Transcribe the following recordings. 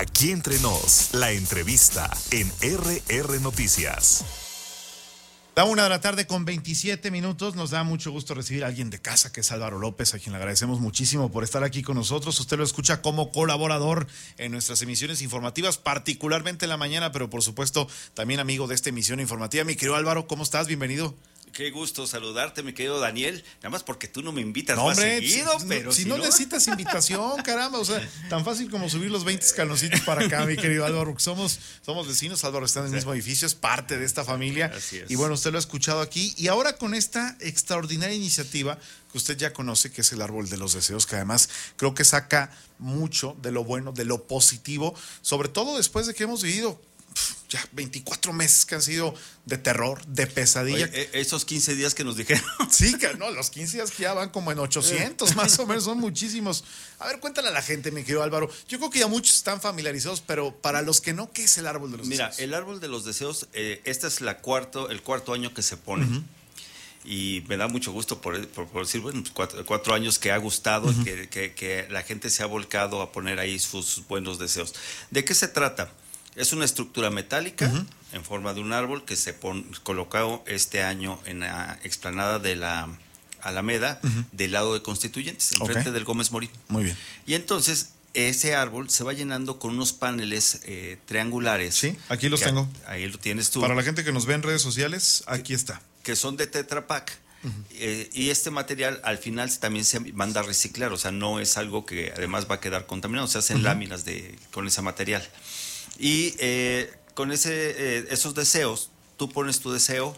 Aquí entre nos, la entrevista en RR Noticias. La 1:00 con 27 minutos. Nos da mucho gusto recibir a alguien de casa, que es Álvaro López, a quien le agradecemos muchísimo por estar aquí con nosotros. Usted lo escucha como colaborador en nuestras emisiones informativas, particularmente en la mañana, pero por supuesto también amigo de esta emisión informativa. Mi querido Álvaro, ¿cómo estás? Bienvenido. Qué gusto saludarte, mi querido Daniel. Nada más porque tú no me invitas no, más hombre, seguido, pero si no necesitas invitación, caramba. O sea, tan fácil como subir los 20 escaloncitos para acá, mi querido Álvaro. Somos vecinos. Álvaro está en el mismo edificio, es parte de esta familia. Así es. Y bueno, usted lo ha escuchado aquí. Y ahora con esta extraordinaria iniciativa que usted ya conoce, que es el Árbol de los Deseos, que además creo que saca mucho de lo bueno, de lo positivo, sobre todo después de que hemos vivido ya 24 meses que han sido de terror, de pesadilla. Oye, esos 15 días que nos dijeron. Sí, que no, los 15 días que ya van como en 800 más o menos, son muchísimos. A ver, cuéntale a la gente, mi querido Álvaro. Yo creo que ya muchos están familiarizados, pero para los que no, ¿qué es el Árbol de los Deseos? Mira, el Árbol de los Deseos, este es el cuarto año que se pone. Uh-huh. Y me da mucho gusto por decir, bueno, cuatro años que ha gustado, uh-huh, que la gente se ha volcado a poner ahí sus buenos deseos. ¿De qué se trata? Es una estructura metálica, uh-huh, en forma de un árbol que se colocado este año en la explanada de la Alameda, uh-huh, del lado de Constituyentes, enfrente del Gómez Morín. Muy bien. Y entonces ese árbol se va llenando con unos paneles triangulares. Sí, aquí los tengo. Ahí lo tienes tú. Para la gente que nos ve en redes sociales, aquí está. Que son de Tetra Pak. Uh-huh. Y este material al final también se manda a reciclar, o sea, no es algo que además va a quedar contaminado, se hacen, uh-huh, láminas con ese material. Y con esos deseos, tú pones tu deseo,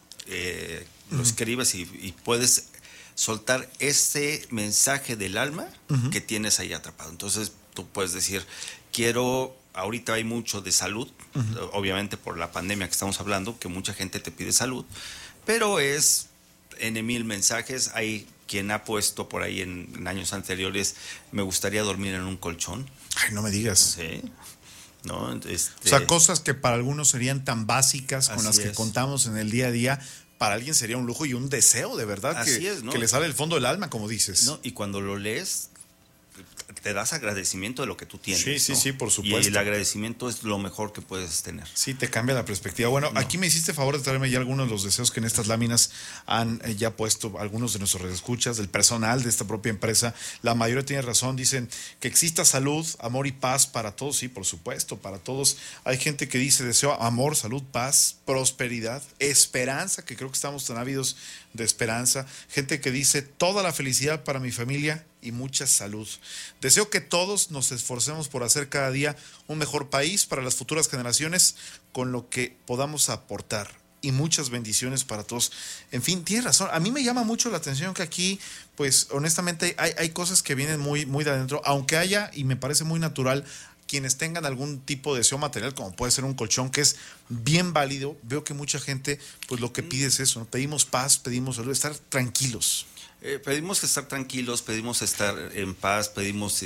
lo escribes y puedes soltar ese mensaje del alma, uh-huh, que tienes ahí atrapado. Entonces tú puedes decir, ahorita hay mucho de salud, uh-huh, obviamente por la pandemia que estamos hablando, que mucha gente te pide salud, pero es en 1000 mensajes. Hay quien ha puesto por ahí en años anteriores, me gustaría dormir en un colchón. Ay, no me digas. Sí. ¿No? O sea, cosas que para algunos serían tan básicas, con las que contamos en el día a día, para alguien sería un lujo y un deseo de verdad, ¿no? Que le sale del fondo del alma, como dices. No, y cuando lo lees, te das agradecimiento de lo que tú tienes. Sí, ¿no? Sí, por supuesto. Y el agradecimiento es lo mejor que puedes tener. Sí, te cambia la perspectiva. Bueno, aquí me hiciste favor de traerme ya algunos de los deseos que en estas láminas han ya puesto algunos de nuestros redescuchas, del personal de esta propia empresa. La mayoría tiene razón, dicen que exista salud, amor y paz para todos. Sí, por supuesto, para todos. Hay gente que dice deseo amor, salud, paz, prosperidad, esperanza, que creo que estamos tan ávidos de esperanza. Gente que dice toda la felicidad para mi familia y mucha salud. Deseo que todos nos esforcemos por hacer cada día un mejor país para las futuras generaciones con lo que podamos aportar, y muchas bendiciones para todos. En fin, tienes razón. A mí me llama mucho la atención que aquí, pues honestamente hay cosas que vienen muy, muy de adentro, aunque haya, y me parece muy natural, quienes tengan algún tipo de deseo material, como puede ser un colchón, que es bien válido. Veo que mucha gente, pues lo que pide es eso, ¿no? Pedimos paz, pedimos salud, estar tranquilos. Pedimos estar tranquilos, pedimos estar en paz, pedimos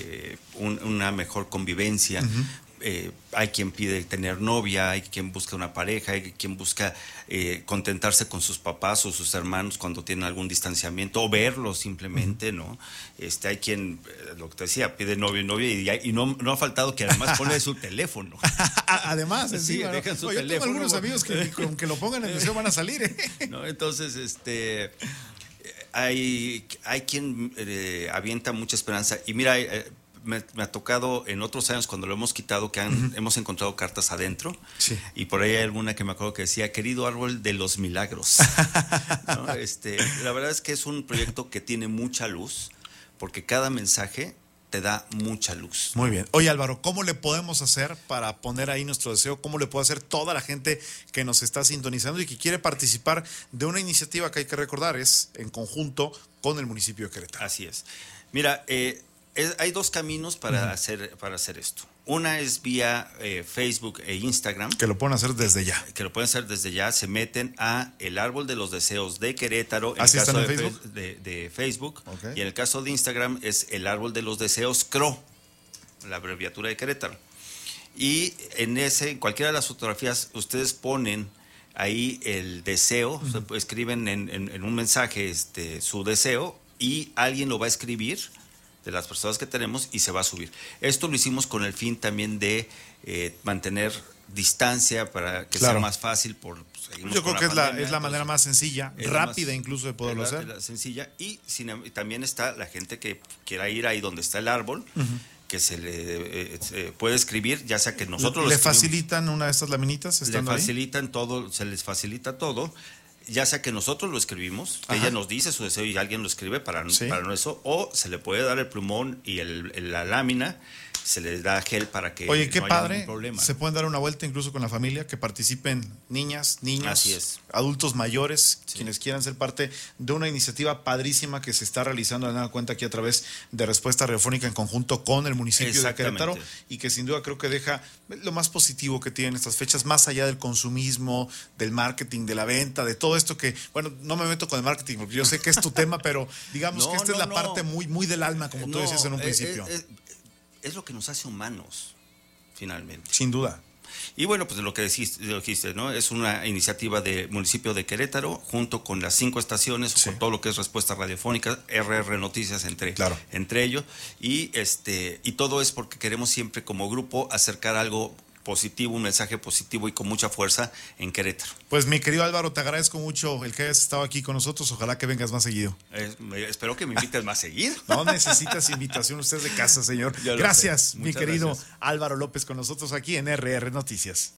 una mejor convivencia. Uh-huh. Hay quien pide tener novia, hay quien busca una pareja, hay quien busca contentarse con sus papás o sus hermanos cuando tienen algún distanciamiento, o verlos simplemente, uh-huh, ¿no? Hay quien, lo que te decía, pide novio y novia, y no ha faltado que además pone su teléfono. Además, sí, dejan su teléfono. Yo tengo algunos amigos que con que lo pongan en deseo van a salir. ¿No? Entonces, hay quien avienta mucha esperanza. Y mira, me ha tocado en otros años cuando lo hemos quitado que uh-huh, hemos encontrado cartas adentro. Sí. Y por ahí hay alguna que me acuerdo que decía, querido árbol de los milagros. ¿No? La verdad es que es un proyecto que tiene mucha luz, porque cada mensaje te da mucha luz. Muy bien. Oye, Álvaro, ¿cómo le podemos hacer para poner ahí nuestro deseo? ¿Cómo le puede hacer toda la gente que nos está sintonizando y que quiere participar de una iniciativa que hay que recordar es en conjunto con el municipio de Querétaro? Así es. Mira, hay dos caminos para, uh-huh, hacer esto. Una es vía Facebook e Instagram. Que lo pueden hacer desde ya. Se meten a El Árbol de los Deseos de Querétaro. ¿Así en está el caso en Facebook? De Facebook. Okay. Y en el caso de Instagram es El Árbol de los Deseos CRO, la abreviatura de Querétaro. Y en cualquiera de las fotografías, ustedes ponen ahí el deseo, uh-huh, escriben en un mensaje su deseo, y alguien lo va a escribir de las personas que tenemos y se va a subir. Esto lo hicimos con el fin también de mantener distancia para que sea más fácil. Yo creo que es la manera más sencilla, rápida incluso de poderlo hacer. La sencilla. Y también está la gente que quiera ir ahí donde está el árbol, que se le puede escribir, ya sea que nosotros ¿Le facilitan una de estas laminitas estando facilitan todo, se les facilita todo, ya sea que nosotros lo escribimos, ella nos dice su deseo y alguien lo escribe para eso, o se le puede dar el plumón y la lámina, se les da gel para que Oye, qué no haya padre, ningún problema. se pueden dar una vuelta incluso con la familia, que participen niñas, niños, Así es. adultos mayores, quienes quieran ser parte de una iniciativa padrísima que se está realizando, de nada cuenta aquí a través de Respuesta Radiofónica en conjunto con el municipio de Querétaro, y que sin duda creo que deja lo más positivo que tienen estas fechas, más allá del consumismo, del marketing, de la venta, de todo esto que, bueno, no me meto con el marketing porque yo sé que es tu tema, pero digamos que esta es la parte muy, muy del alma, como tú decías en un principio. Es lo que nos hace humanos, finalmente. Sin duda. Y bueno, pues lo que dijiste, ¿no? Es una iniciativa del municipio de Querétaro, junto con las 5 estaciones, con todo lo que es Respuesta Radiofónica, RR Noticias entre ellos. Y todo es porque queremos siempre como grupo acercar algo positivo, un mensaje positivo y con mucha fuerza en Querétaro. Pues mi querido Álvaro, te agradezco mucho el que hayas estado aquí con nosotros. Ojalá que vengas más seguido. Espero que me invites más seguido. No necesitas invitación, usted es de casa, señor. Gracias, mi querido Álvaro López, con nosotros aquí en RR Noticias.